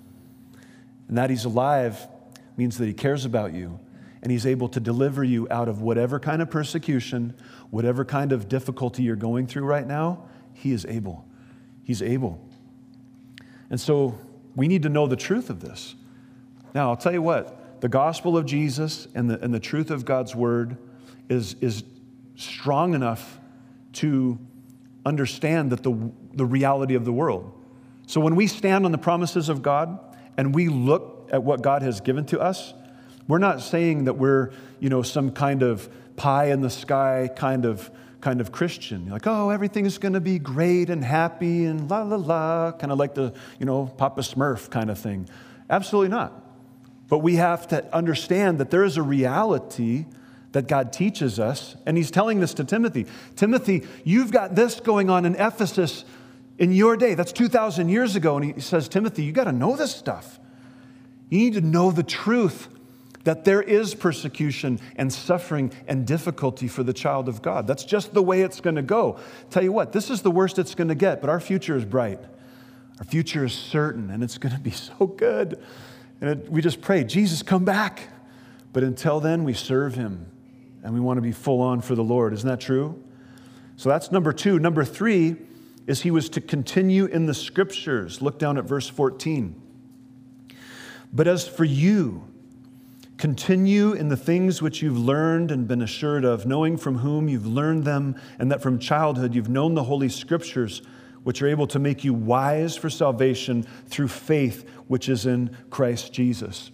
And that He's alive means that He cares about you, and He's able to deliver you out of whatever kind of persecution, whatever kind of difficulty you're going through right now. He is able. He's able. And so We need to know the truth of this. Now, I'll tell you what, the gospel of Jesus and the, and the truth of God's word is, is strong enough to understand that the, the reality of the world. So when we stand on the promises of God and we look at what God has given to us, we're not saying that we're, you know, some kind of pie in the sky kind of kind of Christian. Like, oh, everything is going to be great and happy and la la la, kind of like the, you know, Papa Smurf kind of thing. Absolutely not. But we have to understand that there is a reality that God teaches us, and he's telling this to Timothy. Timothy, you've got this going on in Ephesus in your day. That's two thousand years ago. And he says, Timothy, you got to know this stuff. You need to know the truth that there is persecution and suffering and difficulty for the child of God. That's just the way it's going to go. Tell you what, this is the worst it's going to get, but our future is bright. Our future is certain, and it's going to be so good. And it, we just pray, Jesus, come back. But until then, we serve him. And we want to be full on for the Lord. Isn't that true? So that's number two. Number three is he was to continue in the scriptures. Look down at verse fourteen. But as for you, continue in the things which you've learned and been assured of, knowing from whom you've learned them, and that from childhood you've known the Holy Scriptures, which are able to make you wise for salvation through faith which is in Christ Jesus.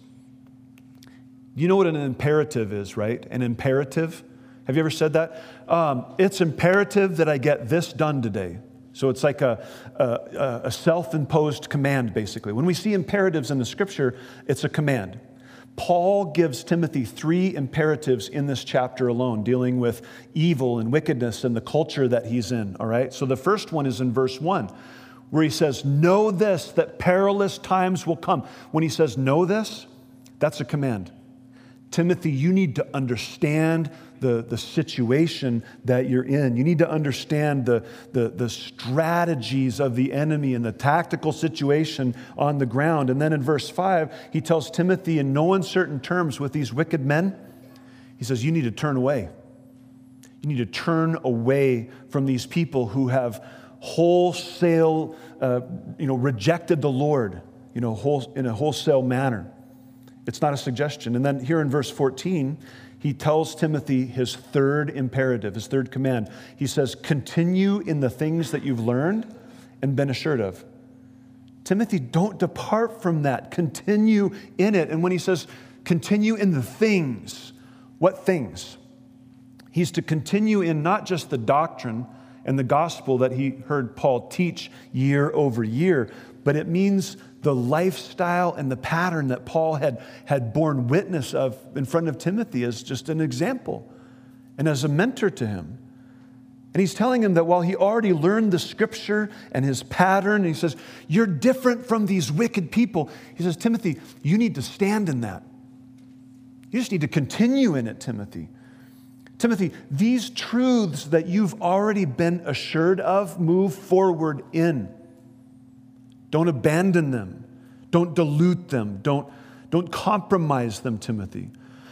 You know what an imperative is, right? An imperative? Have you ever said that? Um, it's imperative that I get this done today. So it's like a, a, a self-imposed command, basically. When we see imperatives in the Scripture, it's a command. Paul gives Timothy three imperatives in this chapter alone, dealing with evil and wickedness and the culture that he's in, all right? So the first one is in verse one, where he says, know this, that perilous times will come. When he says, know this, that's a command. Timothy, you need to understand the, the situation that you're in. You need to understand the, the, the strategies of the enemy and the tactical situation on the ground. And then in verse five, he tells Timothy in no uncertain terms with these wicked men, he says, you need to turn away. You need to turn away from these people who have wholesale, uh, you know, rejected the Lord, you know, whole, in a wholesale manner. It's not a suggestion. And then here in verse fourteen, he tells Timothy his third imperative, his third command. He says, continue in the things that you've learned and been assured of. Timothy, don't depart from that. Continue in it. And when he says, continue in the things, what things? He's to continue in not just the doctrine and the gospel that he heard Paul teach year over year, but it means the lifestyle and the pattern that Paul had, had borne witness of in front of Timothy as just an example and as a mentor to him. And he's telling him that while he already learned the scripture and his pattern, he says, you're different from these wicked people. He says, Timothy, you need to stand in that. You just need to continue in it, Timothy. Timothy, these truths that you've already been assured of, move forward in. Don't abandon them. Don't dilute them. Don't, don't compromise them, Timothy.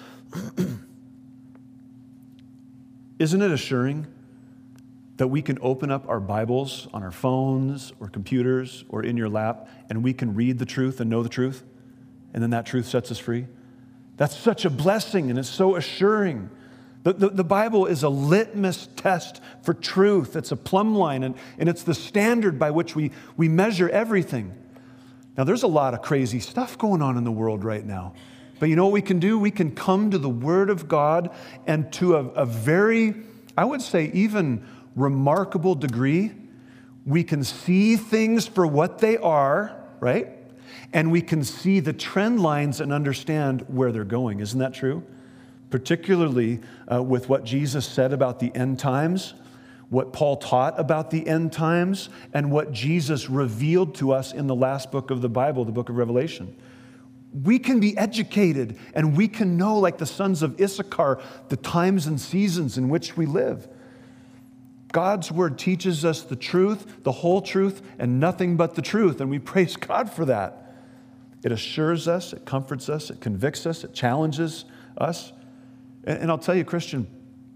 Isn't it assuring that we can open up our Bibles on our phones or computers or in your lap and we can read the truth and know the truth, and then that truth sets us free? That's such a blessing, and it's so assuring. The, the, the Bible is a litmus test for truth. It's a plumb line, and, and it's the standard by which we, we measure everything. Now, there's a lot of crazy stuff going on in the world right now. But you know what we can do? We can come to the Word of God, and to a, a very, I would say, even remarkable degree, we can see things for what they are, right? And we can see the trend lines and understand where they're going. Isn't that true? Particularly uh, with what Jesus said about the end times, what Paul taught about the end times, and what Jesus revealed to us in the last book of the Bible, the book of Revelation. We can be educated, and we can know, like the sons of Issachar, the times and seasons in which we live. God's word teaches us the truth, the whole truth, and nothing but the truth, and we praise God for that. It assures us, it comforts us, it convicts us, it challenges us. And I'll tell you, Christian,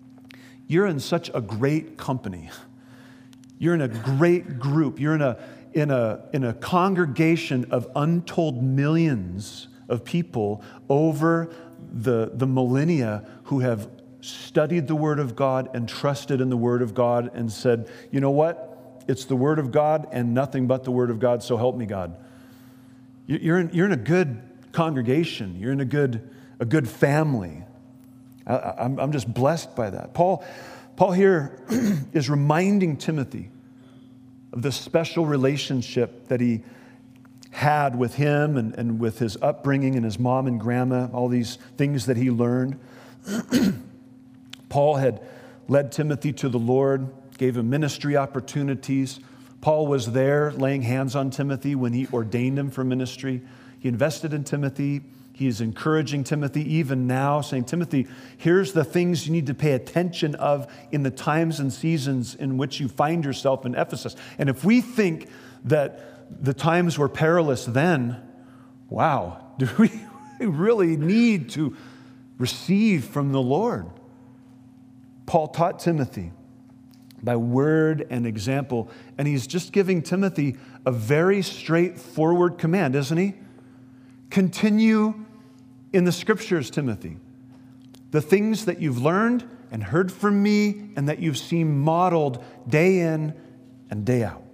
you're in such a great company. You're in a great group. You're in a, in a, in a congregation of untold millions of people over the, the millennia who have studied the Word of God and trusted in the Word of God and said, you know what? It's the Word of God and nothing but the Word of God, so help me God. You're in, you're in a good congregation. You're in a good, a good family. I, I'm, I'm just blessed by that. Paul, Paul here is reminding Timothy of the special relationship that he had with him and, and with his upbringing and his mom and grandma, all these things that he learned. Paul had led Timothy to the Lord, gave him ministry opportunities. Paul was there laying hands on Timothy when he ordained him for ministry. He invested in Timothy. He is encouraging Timothy even now, saying, Timothy, here's the things you need to pay attention of in the times and seasons in which you find yourself in Ephesus. And if we think that the times were perilous then, wow, do we really need to receive from the Lord? Paul taught Timothy by word and example, and he's just giving Timothy a very straightforward command, isn't he? Continue in the Scriptures, Timothy. The things that you've learned and heard from me and that you've seen modeled day in and day out.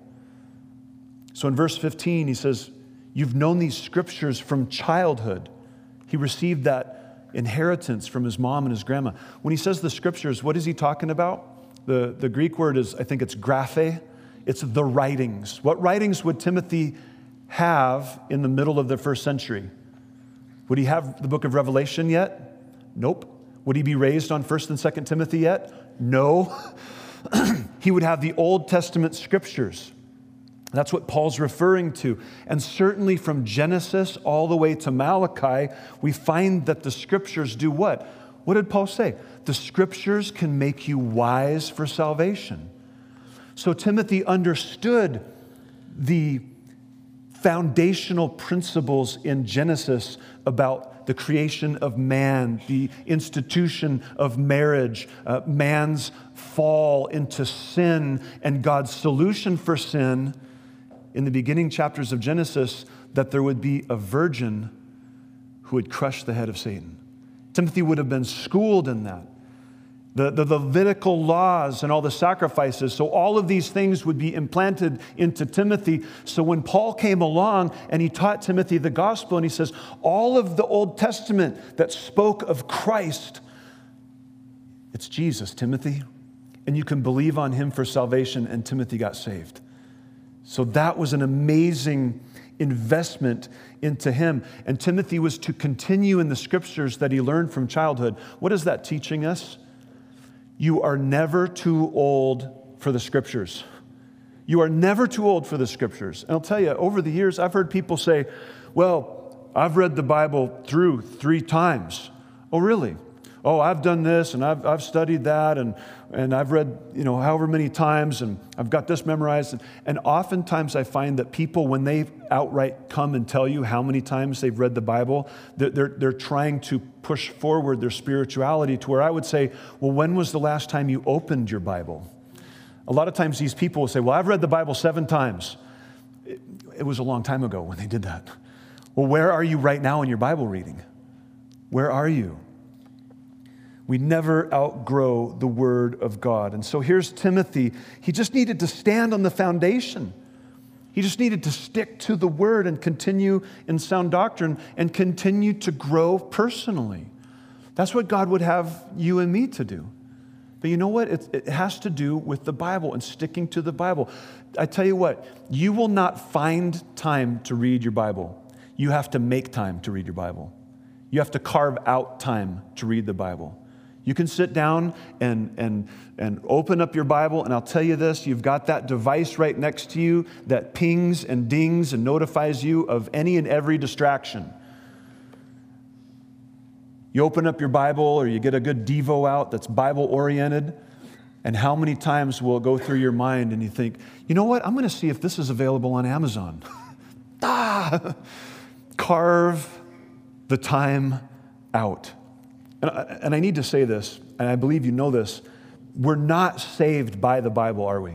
So in verse fifteen, he says, you've known these Scriptures from childhood. He received that inheritance from his mom and his grandma. When he says the Scriptures, what is he talking about? The, the Greek word is, I think it's graphe. It's the writings. What writings would Timothy have in the middle of the first century? Would he have the book of Revelation yet? Nope. Would he be raised on First and Second Timothy yet? No. He would have the Old Testament Scriptures. That's what Paul's referring to. And certainly from Genesis all the way to Malachi, we find that the Scriptures do what? What did Paul say? The Scriptures can make you wise for salvation. So Timothy understood the foundational principles in Genesis about the creation of man, the institution of marriage, uh, man's fall into sin, and God's solution for sin in the beginning chapters of Genesis, that there would be a virgin who would crush the head of Satan. Timothy would have been schooled in that. The, the Levitical laws and all the sacrifices. So all of these things would be implanted into Timothy. So when Paul came along and he taught Timothy the gospel, and he says, all of the Old Testament that spoke of Christ, it's Jesus, Timothy. And you can believe on him for salvation, and Timothy got saved. So that was an amazing investment into him. And Timothy was to continue in the Scriptures that he learned from childhood. What is that teaching us? You are never too old for the Scriptures. You are never too old for the Scriptures. And I'll tell you, over the years, I've heard people say, well, I've read the Bible through three times. Oh, really? Oh, I've done this, and I've, I've studied that, and, and I've read, you know, however many times, and I've got this memorized. And, and oftentimes I find that people, when they outright come and tell you how many times they've read the Bible, they're, they're, they're trying to push forward their spirituality to where I would say, well, when was the last time you opened your Bible? A lot of times these people will say, well, I've read the Bible seven times. It, it was a long time ago when they did that. Well, where are you right now in your Bible reading? Where are you? We never outgrow the Word of God. And so here's Timothy. He just needed to stand on the foundation. He just needed to stick to the Word and continue in sound doctrine and continue to grow personally. That's what God would have you and me to do. But you know what? It, it has to do with the Bible and sticking to the Bible. I tell you what, you will not find time to read your Bible. You have to make time to read your Bible. You have to carve out time to read the Bible. You can sit down and, and, and open up your Bible, and I'll tell you this, you've got that device right next to you that pings and dings and notifies you of any and every distraction. You open up your Bible, or you get a good Devo out that's Bible-oriented, and how many times will it go through your mind and you think, you know what, I'm going to see if this is available on Amazon. ah! Carve the time out. And I, and I need to say this, and I believe you know this. We're not saved by the Bible, are we?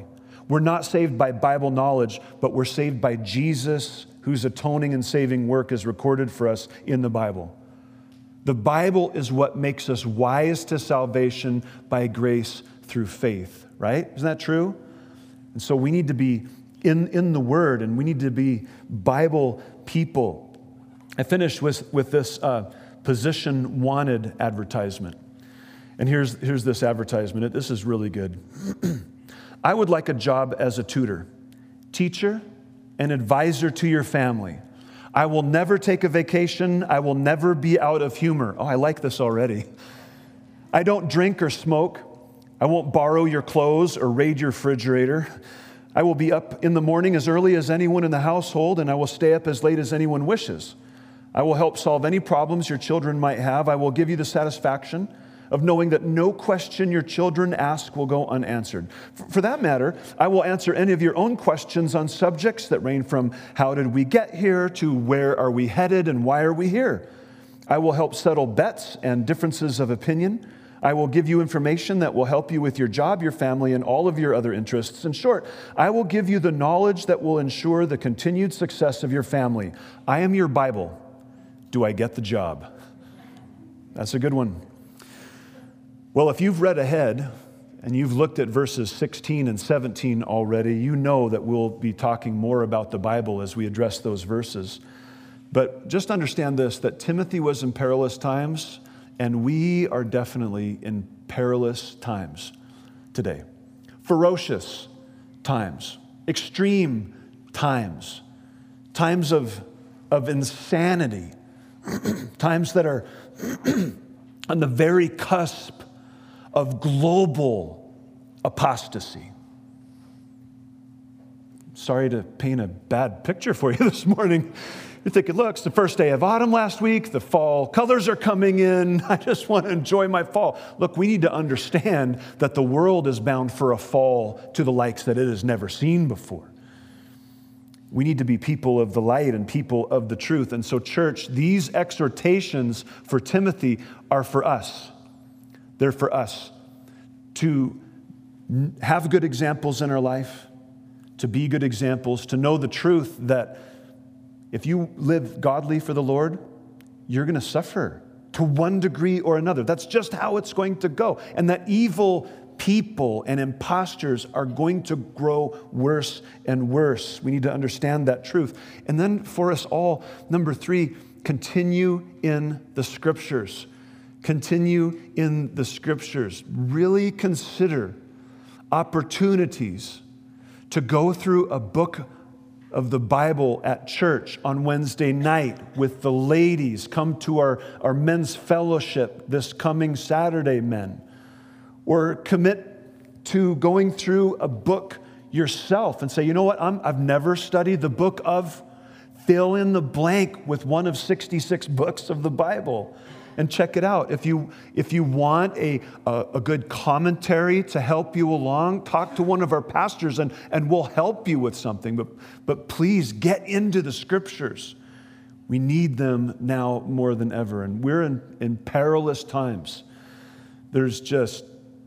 We're not saved by Bible knowledge, but we're saved by Jesus, whose atoning and saving work is recorded for us in the Bible. The Bible is what makes us wise to salvation by grace through faith, right? Isn't that true? And so we need to be in, in the Word, and we need to be Bible people. I finished with, with this uh, position wanted advertisement. And here's, here's this advertisement. This is really good. I would like a job as a tutor, teacher, and advisor to your family. I will never take a vacation. I will never be out of humor. Oh, I like this already. I don't drink or smoke. I won't borrow your clothes or raid your refrigerator. I will be up in the morning as early as anyone in the household, and I will stay up as late as anyone wishes. I will help solve any problems your children might have. I will give you the satisfaction of knowing that no question your children ask will go unanswered. For that matter, I will answer any of your own questions on subjects that range from how did we get here to where are we headed and why are we here. I will help settle bets and differences of opinion. I will give you information that will help you with your job, your family, and all of your other interests. In short, I will give you the knowledge that will ensure the continued success of your family. I am your Bible. Do I get the job? That's a good one. Well, if you've read ahead and you've looked at verses sixteen and seventeen already, you know that we'll be talking more about the Bible as we address those verses. But just understand this, that Timothy was in perilous times, and we are definitely in perilous times today. Ferocious times, extreme times, times of, of insanity, times that are on the very cusp of global apostasy. Sorry to paint a bad picture for you this morning. You're thinking, look, it's the first day of autumn last week. The fall colors are coming in. I just want to enjoy my fall. Look, we need to understand that the world is bound for a fall to the likes that it has never seen before. We need to be people of the light and people of the truth. And so, church, these exhortations for Timothy are for us. They're for us to have good examples in our life, to be good examples, to know the truth that if you live godly for the Lord, you're going to suffer to one degree or another. That's just how it's going to go. And that evil people and imposters are going to grow worse and worse. We need to understand that truth. And then for us all, number three, continue in the Scriptures. Continue in the Scriptures. Really consider opportunities to go through a book of the Bible at church on Wednesday night with the ladies. Come to our, our men's fellowship this coming Saturday, men. Or commit to going through a book yourself and say, you know what, I'm, I've never studied the book of, fill in the blank with one of sixty-six books of the Bible. And check it out. If you, if you want a, a, a good commentary to help you along, talk to one of our pastors and, and we'll help you with something. But, but please get into the Scriptures. We need them now more than ever. And we're in, in perilous times. There's just,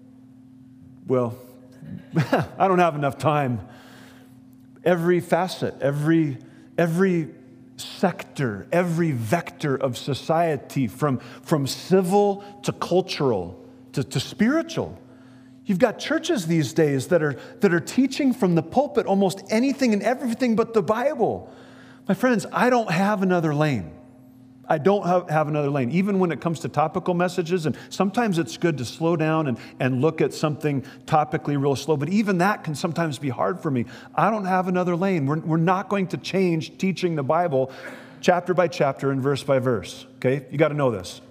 well, I don't have enough time. Every facet, every, every sector, every vector of society, from, from civil to cultural to, to spiritual. You've got churches these days that are, that are teaching from the pulpit almost anything and everything but the Bible. My friends, I don't have another lane. I don't have, have another lane, even when it comes to topical messages. And sometimes it's good to slow down and, and look at something topically real slow. But even that can sometimes be hard for me. I don't have another lane. We're, we're not going to change teaching the Bible chapter by chapter and verse by verse. Okay? You got to know this.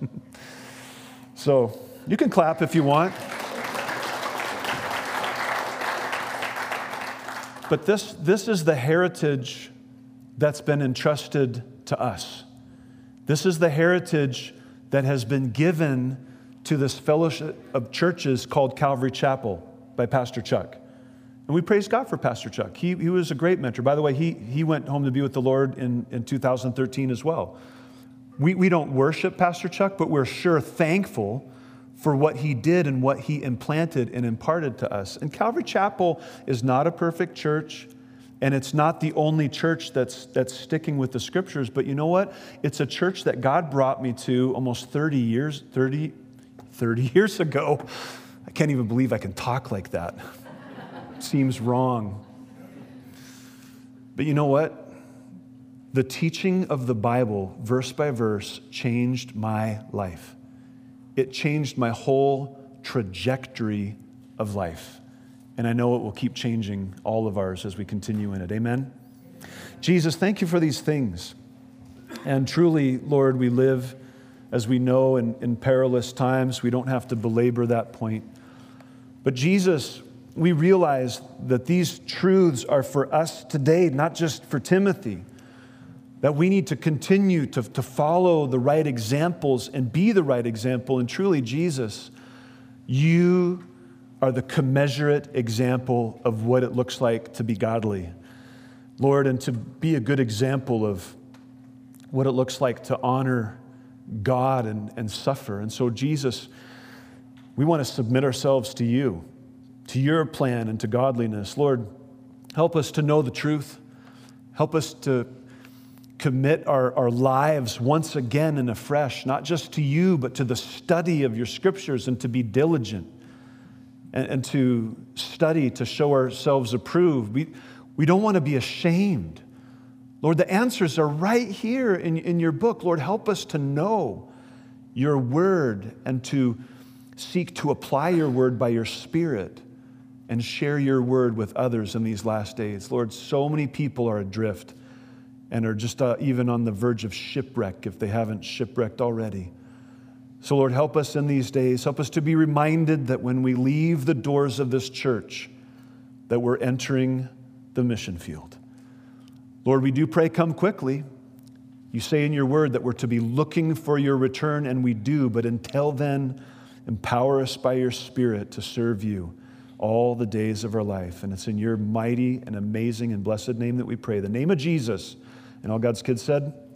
So you can clap if you want. But this, this is the heritage that's been entrusted to us. This is the heritage that has been given to this fellowship of churches called Calvary Chapel by Pastor Chuck. And we praise God for Pastor Chuck. He, he was a great mentor. By the way, he, he went home to be with the Lord in, in two thousand thirteen as well. We, we don't worship Pastor Chuck, but we're sure thankful for what he did and what he implanted and imparted to us. And Calvary Chapel is not a perfect church, and it's not the only church that's, that's sticking with the scriptures, but you know what? It's a church that God brought me to almost thirty years, thirty, thirty years ago. I can't even believe I can talk like that. Seems wrong. But you know what? The teaching of the Bible, verse by verse, changed my life. It changed my whole trajectory of life. And I know it will keep changing all of ours as we continue in it. Amen? Jesus, thank you for these things. And truly, Lord, we live, as we know, in, in perilous times. We don't have to belabor that point. But Jesus, we realize that these truths are for us today, not just for Timothy. That we need to continue to, to follow the right examples and be the right example. And truly, Jesus, you are the commensurate example of what it looks like to be godly. Lord, and to be a good example of what it looks like to honor God and, and suffer. And so, Jesus, we want to submit ourselves to you, to your plan and to godliness. Lord, help us to know the truth. Help us to commit our, our lives once again and afresh, not just to you, but to the study of your scriptures, and to be diligent and, and to study to show ourselves approved. We, we don't want to be ashamed. Lord, the answers are right here in, in your book. Lord, help us to know your word and to seek to apply your word by your Spirit and share your word with others in these last days. Lord, so many people are adrift and are just uh, even on the verge of shipwreck if they haven't shipwrecked already. So Lord, help us in these days. Help us to be reminded that when we leave the doors of this church, that we're entering the mission field. Lord, we do pray, come quickly. You say in your word that we're to be looking for your return, and we do. But until then, empower us by your Spirit to serve you all the days of our life. And it's in your mighty and amazing and blessed name that we pray, the name of Jesus. And all God's kids said,